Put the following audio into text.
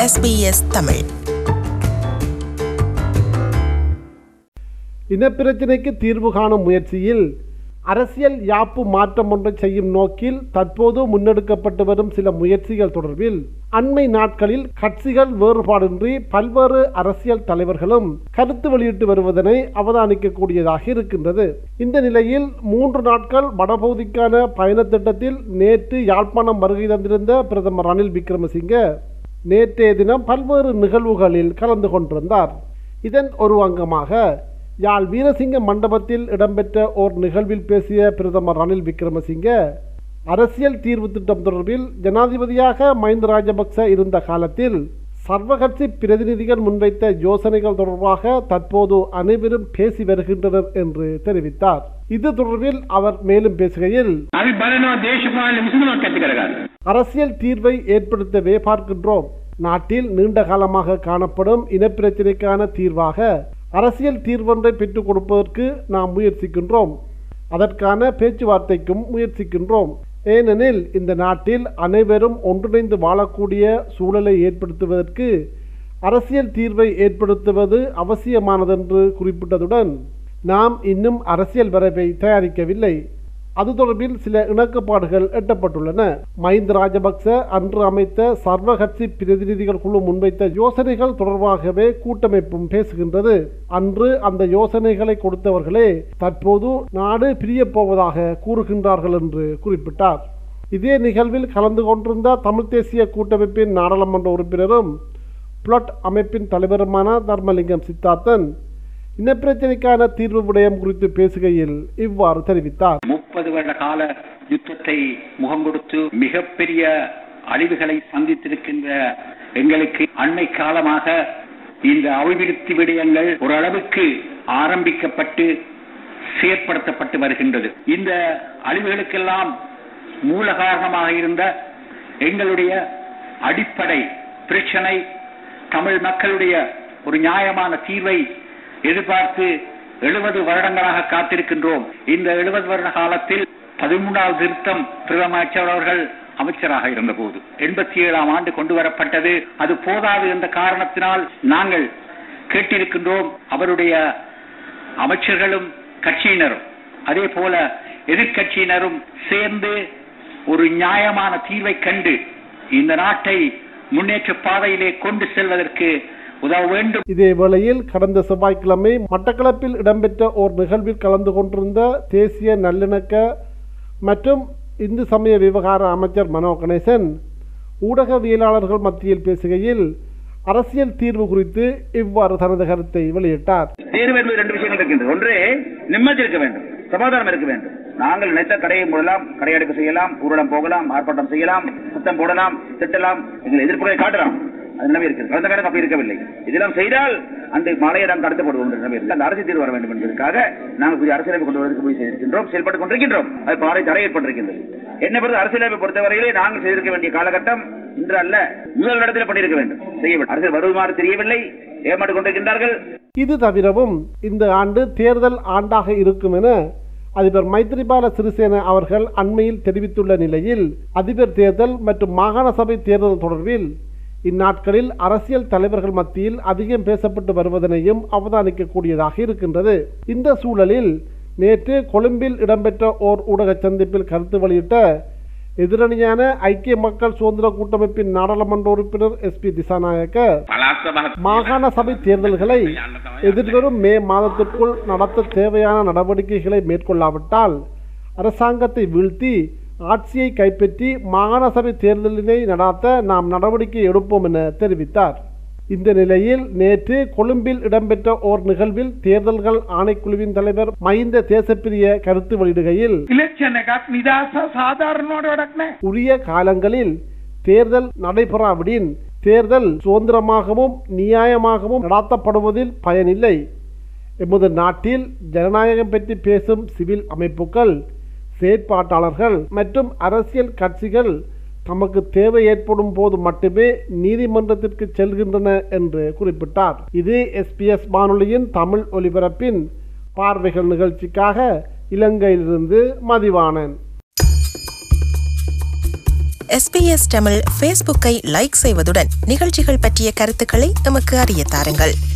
SBS Tamil. இனப்பிரச்சினைக்கு தீர்வு காணும் முயற்சியில் அரசியல் யாப்பு மாற்றம் ஒன்றை செய்யும் நோக்கில் தற்போது முன்னெடுக்கப்பட்டு வரும் சில முயற்சிகள் தொடர்பில் அண்மை நாட்களில் கட்சிகள் வேறுபாடின்றி பல்வேறு அரசியல் தலைவர்களும் கருத்து வெளியிட்டு வருவதனை அவதானிக்கக்கூடியதாக இருக்கின்றது. இந்த நிலையில் 3 நாட்கள் வடபகுதிக்கான பயண திட்டத்தில் நேற்று யாழ்ப்பாணம் வருகை தந்திருந்த பிரதமர் ரணில் விக்ரமசிங்க நேற்றைய தினம் பல்வேறு நிகழ்வுகளில் கலந்து கொண்டிருந்தார். இதன் ஒரு அங்கமாக யாழ் வீரசிங்க மண்டபத்தில் இடம்பெற்ற ஓர் நிகழ்வில் பேசிய பிரதமர் ரணில் விக்ரமசிங்க அரசியல் தீர்வு திட்டம் தொடர்பில் ஜனாதிபதியாக மஹிந்த ராஜபக்ச இருந்த காலத்தில் சர்வகட்சி பிரதிநிதிகள் முன்வைத்த யோசனைகள் தொடர்பாக தற்போது அனைவரும் பேசி வருகின்றனர் என்று தெரிவித்தார். இது தொடர்பில் அவர் மேலும் பேசுகையில், அரசியல் தீர்வை ஏற்படுத்தவே பார்க்கின்றோம். நாட்டில் நீண்ட காலமாக காணப்படும் இனப்பிரச்சினைக்கான தீர்வாக அரசியல் தீர்வொன்றை பெற்றுக் கொடுப்பதற்கு நாம் முயற்சிக்கின்றோம். அதற்கான பேச்சுவார்த்தைக்கும் முயற்சிக்கின்றோம். ஏனெனில் இந்த நாட்டில் அனைவரும் ஒன்றிணைந்து வாழக்கூடிய சூழலை ஏற்படுத்துவதற்கு அரசியல் தீர்வை ஏற்படுத்துவது அவசியமானதென்று குறிப்பிட்டதுடன், நாம் இன்னும் அரசியல் வரைவை தயாரிக்கவில்லை. அது தொடர்பில் சில இணக்கப்பாடுகள் எட்டப்பட்டுள்ளன. மஹிந்த ராஜபக்ச அன்று அமைத்த சர்வகட்சி பிரதிநிதிகள் குழு முன்வைத்த யோசனைகள் தொடர்பாகவே கூட்டமைப்பும் பேசுகின்றது. அன்று அந்த யோசனைகளை கொடுத்தவர்களே தற்போது நாடு பிரியப் போவதாக கூறுகின்றார்கள் என்று குறிப்பிட்டார். இதே நிகழ்வில் கலந்து கொண்டிருந்த தமிழ் தேசிய கூட்டமைப்பின் நாடாளுமன்ற உறுப்பினரும் புளட் அமைப்பின் தலைவருமான தர்மலிங்கம் சித்தார்த்தன் இனப்பிரச்சினைக்கான தீர்வு விடயம் குறித்து பேசுகையில் இவ்வாறு தெரிவித்தார். 30 வருட கால யுத்தத்தை முகம் கொடுத்து மிகப்பெரிய அழிவுகளை சந்தித்திருக்கின்ற எங்களுக்கு அண்மை காலமாக இந்த அபிவிருத்தி விடயங்கள் ஓரளவுக்கு ஆரம்பிக்கப்பட்டு செயற்படுத்தப்பட்டு வருகின்றது. இந்த அழிவுகளுக்கெல்லாம் மூல காரணமாக இருந்த எங்களுடைய அடிப்படை பிரச்சனை தமிழ் மக்களுடைய ஒரு நியாயமான தீர்வை எதிர்பார்த்து 70 வருடங்களாக காத்திருக்கின்றோம். இந்த 70 வருட காலத்தில் 13வது திருத்தம் பிரதம அமைச்சர் அவர்கள் அமைச்சராக இருந்தபோது 87ஆம் ஆண்டு கொண்டு வரப்பட்டது. அது போதாது என்ற காரணத்தினால் நாங்கள் கேட்டிருக்கின்றோம். அவருடைய அமைச்சர்களும் கட்சியினரும் அதே போல எதிர்கட்சியினரும் சேர்ந்து ஒரு நியாயமான தீர்வை கண்டு இந்த நாட்டை முன்னேற்ற பாதையிலே கொண்டு செல்வதற்கு உதவ வேண்டும். இதே வேளையில் கடந்த செவ்வாய்க்கிழமை மட்டக்களப்பில் இடம்பெற்ற ஓர் நிகழ்வில் கலந்து கொண்டிருந்த தேசிய நல்லிணக்க மற்றும் இந்து சமய விவகார அமைச்சர் மனோ கணேசன் ஊடகவியலாளர்கள் மத்தியில் பேசுகையில் அரசியல் தீர்வு குறித்து இவ்வாறு தனது கருத்தை வெளியிட்டார். தீர்வு என்பது 2 விஷயங்கள் இருக்கின்றது. ஒன்று, நிம்மதி இருக்க வேண்டும், சமாதானம் இருக்க வேண்டும். நாங்கள் நினைத்த கடையை மூடலாம், கடையடைப்பு செய்யலாம், ஊரடம் போகலாம், ஆர்ப்பாட்டம் செய்யலாம், சத்தம் போடலாம், திட்டலாம், எங்கள் எதிர்ப்புகளை காட்டலாம். அது நிலைமை இருக்கிறது. கடந்த காலம் அப்படி இருக்கவில்லை. இதெல்லாம் செய்தால் அந்த மாலையை நாம் கடத்தப்படுவோம் என்ற நிலைமை இருக்கு. அந்த அரசியல் தீர்வு வர வேண்டும் என்பதற்காக நாங்கள் புதிய அரசியலமைப்பு கொண்டு வருவதற்கு போய் செய்திருக்கின்றோம், செயல்பட்டுக் கொண்டிருக்கின்றோம். அது பாறை தடை ஏற்பட்டிருக்கின்றது. என்ன பொறுத்த அரசியலமைப்பை பொறுத்தவரையிலே நாங்கள் செய்திருக்க வேண்டிய காலகட்டம் இன்று அல்ல, முதல் இடத்தில் பண்ணியிருக்க வேண்டும். செய்யவில்லை. அரசியல் வருமாறு தெரியவில்லை, ஏமாற்றிக் கொண்டிருக்கின்றார்கள். இது தவிரவும் இந்த ஆண்டு தேர்தல் ஆண்டாக இருக்கும் என அதிபர் மைத்ரிபால சிறிசேன அவர்கள் அண்மையில் தெரிவித்துள்ள நிலையில் அதிபர் தேர்தல் மற்றும் மாகாண சபை தேர்தல் தொடர்பில் இந்நாட்களில் அரசியல் தலைவர்கள் மத்தியில் அதிகம் பேசப்பட்டு வருவதனையும் அவதானிக்கக்கூடியதாக இருக்கின்றது. இந்த சூழலில் நேற்று கொழும்பில் இடம்பெற்ற ஓர் ஊடக சந்திப்பில் கருத்து வெளியிட்ட எதிரணியான ஐக்கிய மக்கள் சுதந்திர கூட்டமைப்பின் நாடாளுமன்ற உறுப்பினர் SP திசாநாயக்க மாகாண சபை தேர்தல்களை எதிர்வரும் மே மாதத்திற்குள் நடத்த தேவையான நடவடிக்கைகளை மேற்கொள்ளாவிட்டால் அரசாங்கத்தை வீழ்த்தி ஆட்சியை கைப்பற்றி மாகாண சபை தேர்தலினை நடாத்த நாம் நடவடிக்கை எடுப்போம் என தெரிவித்தார். இந்த நிலையில் நேற்று கொழும்பில் இடம்பெற்ற ஓர் நிகழ்வில் தேர்தல்கள் ஆணைக்குழுவின் தலைவர் மஹிந்த தேசப்பிரிய கருத்து வெளியிடுகையில், உரிய காலங்களில் தேர்தல் நடைபெறாவிடின் தேர்தல் சுதந்திரமாகவும் நியாயமாகவும் நடாத்தப்படுவதில் பயனில்லை. எமது நாட்டில் ஜனநாயகம் பற்றி பேசும் சிவில் அமைப்புகள், செயற்பாட்டாளர்கள் மற்றும் அரசியல் கட்சிகள் தமக்கு தேவை ஏற்படும் போது மட்டுமே நீதிமன்றத்திற்கு செல்கின்றன என்று குறிப்பிட்டார். இது SBS வானொலியின் தமிழ் ஒலிபரப்பின் பார்வைகள் நிகழ்ச்சிக்காக இலங்கையிலிருந்து மதிவாணன். SBS தமிழ் ஃபேஸ்புக்கை லைக் செய்வதுடன் நிகழ்ச்சிகள் பற்றிய கருத்துக்களை எமக்கு அறிய தாருங்கள்.